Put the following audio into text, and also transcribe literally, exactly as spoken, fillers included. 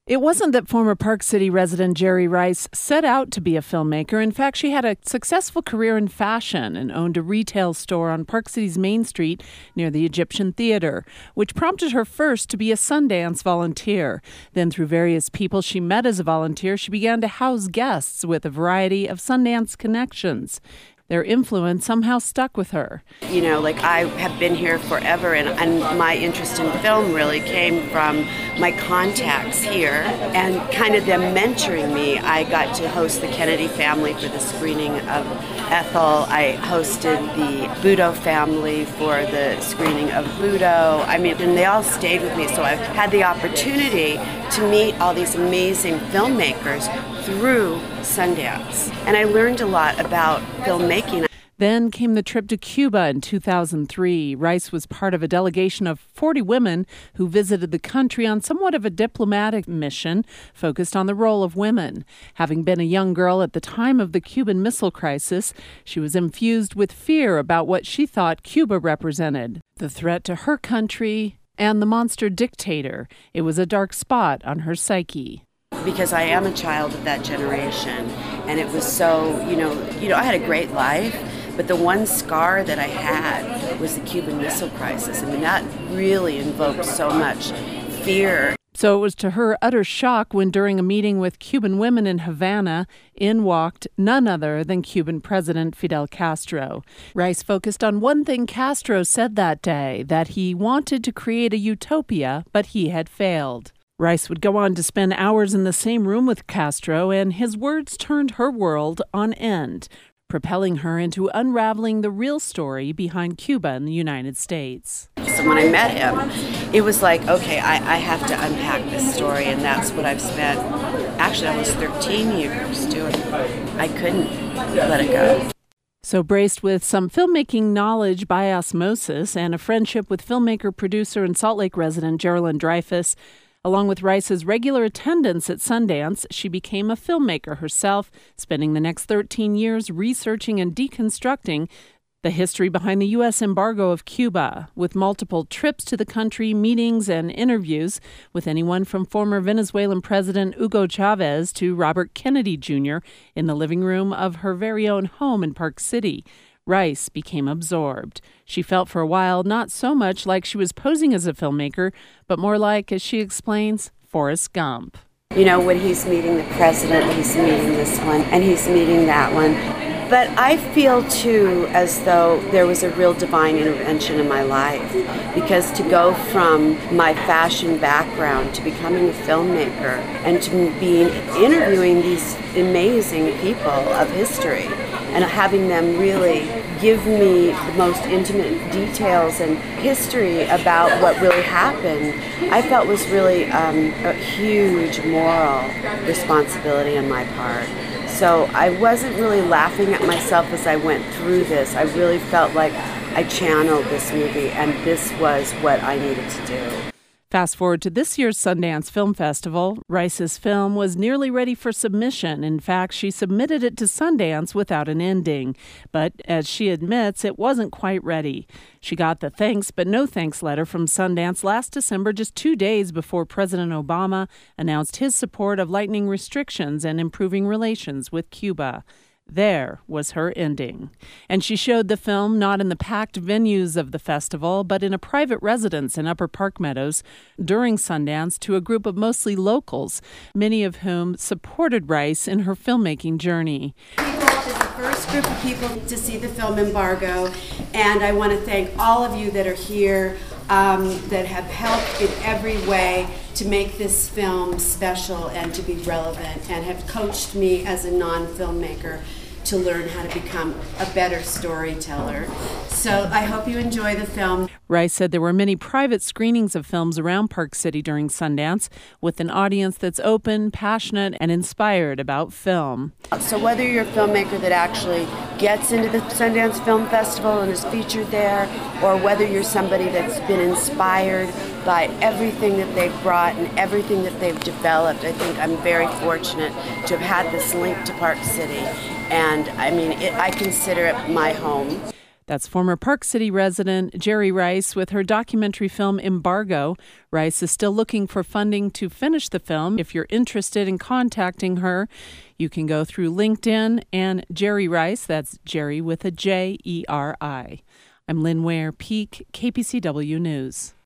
It wasn't that former Park City resident Jerry Rice set out to be a filmmaker. In fact, she had a successful career in fashion and owned a retail store on Park City's Main Street near the Egyptian Theater, which prompted her first to be a Sundance volunteer. Then, through various people she met as a volunteer, she began to house guests with a variety of Sundance connections. Their influence somehow stuck with her. You know, like I have been here forever, and, and my interest in film really came from my contacts here and kind of them mentoring me. I got to host the Kennedy family for the screening of Ethel. I hosted the Budo family for the screening of Budo. I mean, and they all stayed with me, so I've had the opportunity to meet all these amazing filmmakers through Sundance. And I learned a lot about filmmaking. Then came the trip to Cuba in two thousand three. Rice was part of a delegation of forty women who visited the country on somewhat of a diplomatic mission focused on the role of women. Having been a young girl at the time of the Cuban Missile Crisis, she was infused with fear about what she thought Cuba represented, the threat to her country and the monster dictator. It was a dark spot on her psyche. Because I am a child of that generation, and it was so, you know, you know, I had a great life, but the one scar that I had was the Cuban Missile Crisis. I mean, that really invoked so much fear. So it was to her utter shock when, during a meeting with Cuban women in Havana, in walked none other than Cuban President Fidel Castro. Rice focused on one thing Castro said that day, that he wanted to create a utopia, but he had failed. Rice would go on to spend hours in the same room with Castro, and his words turned her world on end, propelling her into unraveling the real story behind Cuba and the United States. So when I met him, it was like, okay, I, I have to unpack this story, and that's what I've spent actually almost thirteen years doing. I couldn't let it go. So braced with some filmmaking knowledge by osmosis and a friendship with filmmaker, producer, and Salt Lake resident Geraldine Dreyfus, along with Rice's regular attendance at Sundance, she became a filmmaker herself, spending the next thirteen years researching and deconstructing the history behind the U S embargo of Cuba, with multiple trips to the country, meetings, and interviews with anyone from former Venezuelan President Hugo Chavez to Robert Kennedy Junior in the living room of her very own home in Park City. Rice became absorbed. She felt for a while not so much like she was posing as a filmmaker, but more like, as she explains, Forrest Gump. You know, when he's meeting the president, he's meeting this one, and he's meeting that one. But I feel, too, as though there was a real divine intervention in my life, because to go from my fashion background to becoming a filmmaker and to being interviewing these amazing people of history and having them really give me the most intimate details and history about what really happened, I felt was really um, a huge moral responsibility on my part. So I wasn't really laughing at myself as I went through this. I really felt like I channeled this movie, and this was what I needed to do. Fast forward to this year's Sundance Film Festival, Rice's film was nearly ready for submission. In fact, she submitted it to Sundance without an ending. But as she admits, it wasn't quite ready. She got the thanks but no thanks letter from Sundance last December, just two days before President Obama announced his support of lightening restrictions and improving relations with Cuba. There was her ending. And she showed the film not in the packed venues of the festival, but in a private residence in Upper Park Meadows during Sundance to a group of mostly locals, many of whom supported Rice in her filmmaking journey. People is the first group of people to see the film embargo, and I want to thank all of you that are here um, that have helped in every way to make this film special and to be relevant, and have coached me as a non-filmmaker to learn how to become a better storyteller. So I hope you enjoy the film. Rice said there were many private screenings of films around Park City during Sundance, with an audience that's open, passionate, and inspired about film. So whether you're a filmmaker that actually gets into the Sundance Film Festival and is featured there, or whether you're somebody that's been inspired by everything that they've brought and everything that they've developed, I think I'm very fortunate to have had this link to Park City. And I mean, it, I consider it my home. That's former Park City resident Jerry Rice with her documentary film Embargo. Rice is still looking for funding to finish the film. If you're interested in contacting her, you can go through LinkedIn and Jerry Rice. That's Jerry with a J E R I. I'm Lynn Ware, Peak, K P C W News.